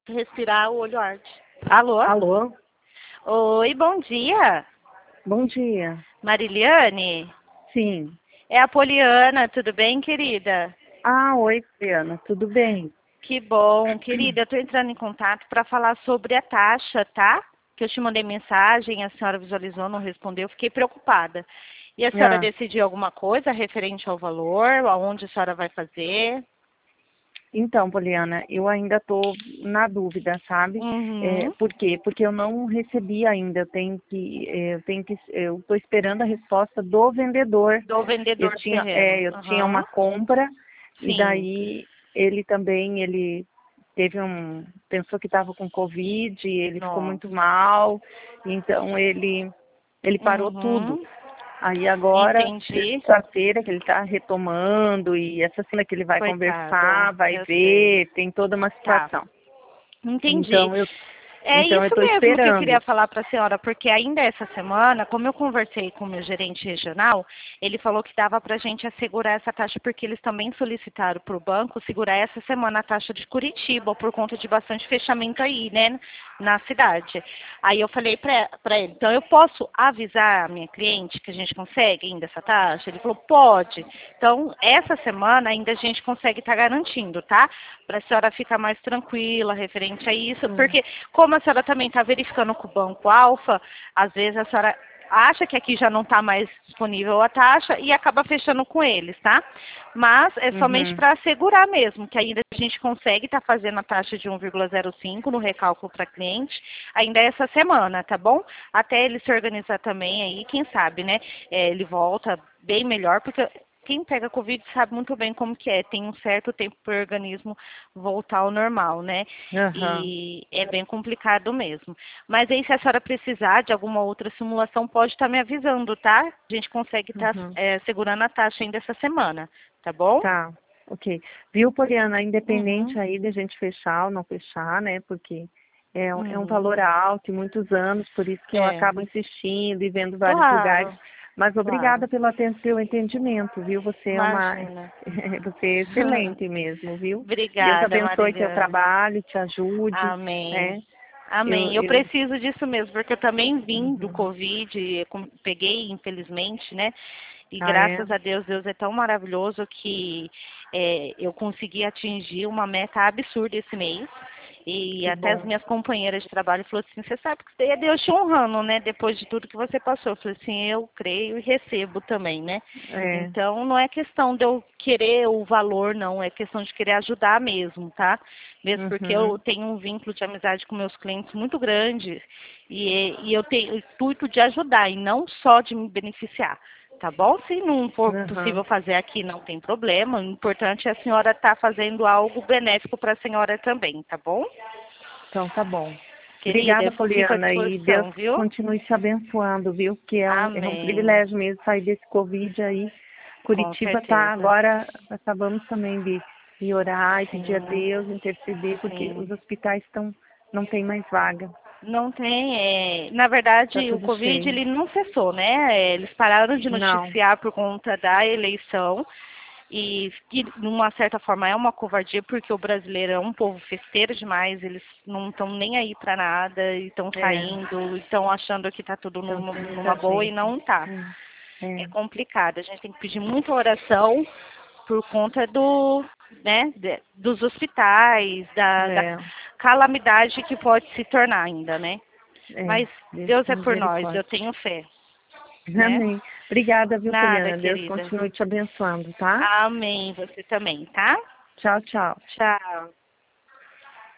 Respirar, o olho arde. Alô? Alô? Oi, bom dia. Bom dia. Mariliane? Sim. É a Poliana, tudo bem, querida? Oi, Diana, tudo bem? Que bom, querida. Eu tô entrando em contato para falar sobre a taxa, tá? Que eu te mandei mensagem, a senhora visualizou, não respondeu, fiquei preocupada. E a senhora Ah, decidiu alguma coisa referente ao valor, aonde a senhora vai fazer? então, Poliana, eu ainda estou na dúvida, sabe? Uhum. Por quê? Porque eu não recebi ainda. Eu estou esperando a resposta do vendedor. Do vendedor do terreno. Eu tinha uma Aham. compra e Sim. daí ele pensou que estava com Covid, ele ficou Nossa. muito mal, então ele parou tudo. Uhum. Aí agora, Entendi. terça-feira, que ele está retomando, e essa semana que ele vai Coitado, conversar, vai eu sei. ver, tem toda uma Tá, situação. entendi. Então eu É então eu isso estou mesmo que eu esperando. queria falar para a senhora, porque ainda essa semana, como eu conversei com o meu gerente regional, ele falou que dava para a gente assegurar essa taxa, porque eles também solicitaram para o banco segurar essa semana a taxa de Curitiba, por conta de bastante fechamento aí, né, na cidade. Aí eu falei para ele, então eu posso avisar a minha cliente que a gente consegue ainda essa taxa? Ele falou, pode. Então, essa semana ainda a gente consegue estar garantindo, tá? Para a senhora ficar mais tranquila referente a isso, Hum. porque como a senhora também está verificando com o Banco Alfa, às vezes a senhora acha que aqui já não está mais disponível a taxa e acaba fechando com eles, tá? Mas é somente Uhum. para assegurar mesmo, que ainda a gente consegue estar fazendo a taxa de 1,05 no recálculo para cliente, ainda essa semana, tá bom? Até ele se organizar também aí, quem sabe, né? Ele volta bem melhor, porque quem pega Covid sabe muito bem como que é, tem um certo tempo para o organismo voltar ao normal, né? Aham. E é bem complicado mesmo. Mas aí, se a senhora precisar de alguma outra simulação, pode estar me avisando, tá? A gente consegue estar Uhum. segurando a taxa ainda essa semana, tá bom? Tá. Ok. Viu, Poliana, independente Uhum, aí de a gente fechar ou não fechar, né? Porque é um uhum. valor alto e muitos anos, por isso que eu É, acabo insistindo e vendo vários lugares. claro, Mas claro. obrigada pelo entendimento, viu? Você é Imagina. você é excelente mesmo, viu? Deus Obrigada, abençoe teu Mariliane. trabalho, te ajude, Amém. né? Amém. Eu Eu, preciso disso mesmo, porque eu também vim do uhum. Covid, peguei, infelizmente, né? E Ah, é? graças a Deus, Deus é tão maravilhoso que eu consegui atingir uma meta absurda esse mês. E Que até as bom. minhas companheiras de trabalho falaram assim, você sabe que isso daí é Deus te honrando, né? Depois de tudo que você passou. Eu falei assim, eu creio e recebo também, né? É. Então, não é questão de eu querer o valor, não. É questão de querer ajudar mesmo, tá? Mesmo porque eu Uhum. tenho um vínculo de amizade com meus clientes muito grande. E eu tenho o intuito de ajudar e não só de me beneficiar. Tá bom? Se não for Uhum. possível fazer aqui, não tem problema. O importante é a senhora estar fazendo algo benéfico para a senhora também, tá bom? Então tá bom. Querida, Obrigada, eu fico à Poliana, e Deus disposição, viu? continue te abençoando, viu? Que é um Amém. privilégio mesmo sair desse Covid aí. Com Curitiba tá certeza. agora, acabamos também de orar e pedir a Sim, Deus, interceder, porque os sim. hospitais não tem mais vaga. Não tem, na Tá verdade, o tudo Covid cheio. ele não cessou, né? Eles pararam de Não. noticiar por conta da eleição e que, de uma certa forma, é uma covardia porque o brasileiro é um povo festeiro demais, eles não estão nem aí para nada, e estão É. saindo, estão achando que está tudo Então numa, tem numa muita boa e gente. não está. É É. complicado, a gente tem que pedir muita oração por conta dos hospitais, da É. calamidade que pode se tornar ainda, né? É. Mas Deus é por nós, eu Misericórdia. tenho fé, né? Amém. Obrigada, viu, Nada, Poliana? Deus querida. continue te abençoando, tá? Amém. Você também, tá? Tchau, tchau. Tchau.